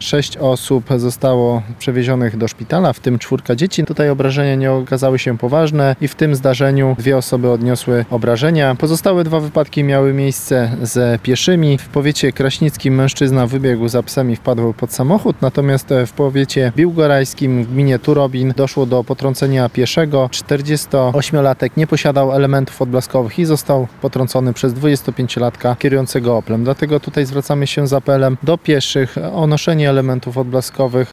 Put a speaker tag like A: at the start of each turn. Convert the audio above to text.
A: 6 osób zostało przewiezionych do szpitala, w tym 4 dzieci. Tutaj obrażenia nie okazały się poważne i w tym zdarzeniu 2 osoby odniosły obrażenia. Pozostałe 2 wypadki miały miejsce z pieszymi. W powiecie kraśnickim mężczyzna wybiegł za psem i wpadł pod samochód, natomiast w powiecie biłgorajskim w gminie Turobin doszło do potrącenia pieszego. 48-latek nie posiadał elementów odblaskowych i został potrącony przez 25-latka kierującego Oplem. Dlatego tutaj zwracamy się z apelem do pieszych o noszenie elementów odblaskowych.